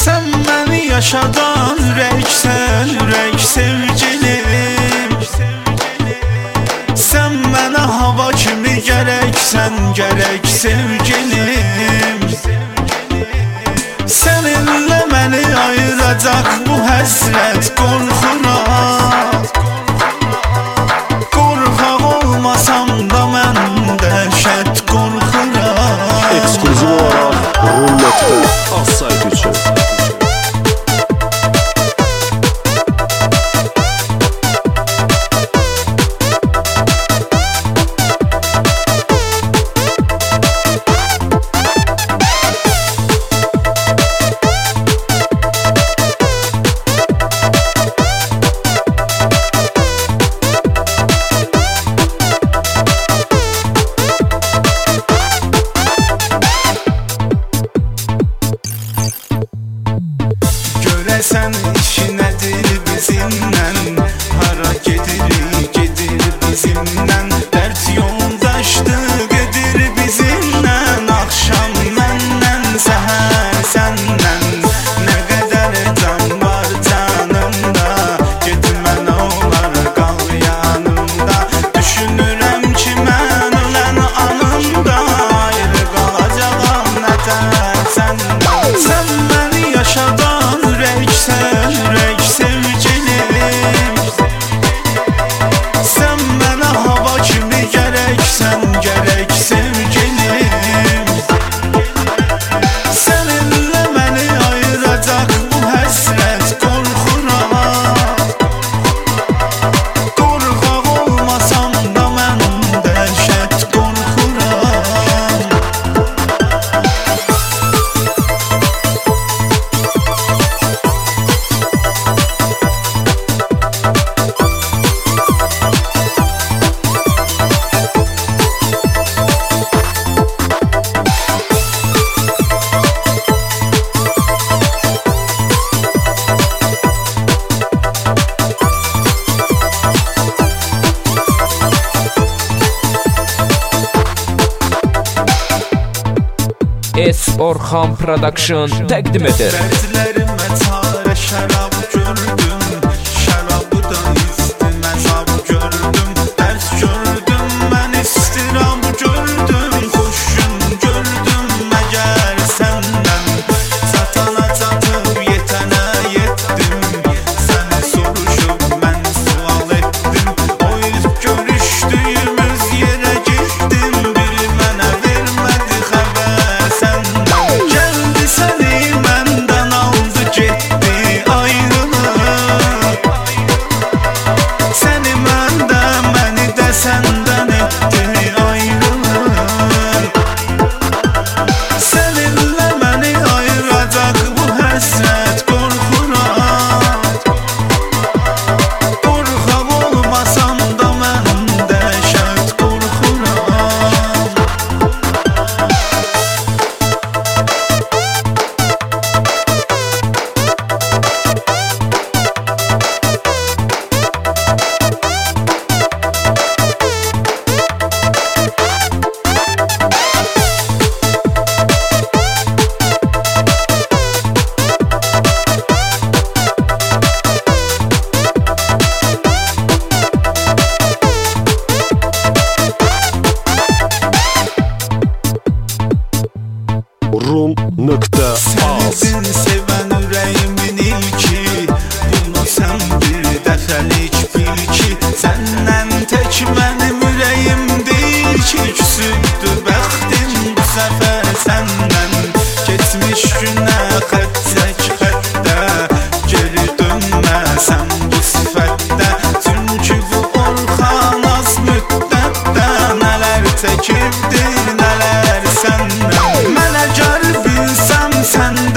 Sen beni yaşadan ürəksən, ürək sevgilim. Sen bana hava kimi gərəksən, gərək sevgilim. Seninle beni ayıracak bu həsrət qorxuram. Qorxaq olmasam da mən dəhşət qorxuram. Ekskluziv olarak Rum.com az sayt üçün. Sen işi nedir bizimle? Hara gedir, gedir bizimle. Dert yoldaştı gedir bizimle. Akşam menden, seher senden. Ne kadar can var canımda. Gitme ne olar kal yanımda. Düşünürüm ki ben ölen anımda. Ayrı kalacağım neter senden. Sen beni yaşadan ürəksən, ürək sevgilim. Sen bana hava kimi gərəksən, gərək sevgilim. Seninle beni ayıracak bu həsrət qorxuram. Qorxaq olmasam da mən dəhşət qorxuram. S. Orhan Production təqdim edir. Dərdlərimə çarə şərab gördüm. Şərabı da istim əzab gördüm. Dərs gördüm, mən istirab gördüm. Xoşun gördüm məgər səndən. Çatana çatıb yetənə yetdim. Səni soruşub mən sual etdim. O ilk görüşdüyümüz yerə getdim. Biri mənə vermədi xəbər səndən. Gəldi səni məndən aldı getdi ayrılıq. Səni məndən, məni də səndən etdi ayrılıq. Seninle beni ayıracak bu həsrət qorxuram. Qorxaq olmasam da mən dəhşət qorxuram. Rum.az Sensin seven ürəyimin ilki. Bunu sən bir dəfəlik bil ki. Səndən tək mənim ürəyim deyil ki. Küsübdür bəxtim bu səfər səndən. Keçmiş günə xət çək xətdə. Geri dönməsən bu sifətdə. Çünki bu Orxan az müddətdə nələr çəkibdir, nələr səndən. Mən əgər bilsəm sən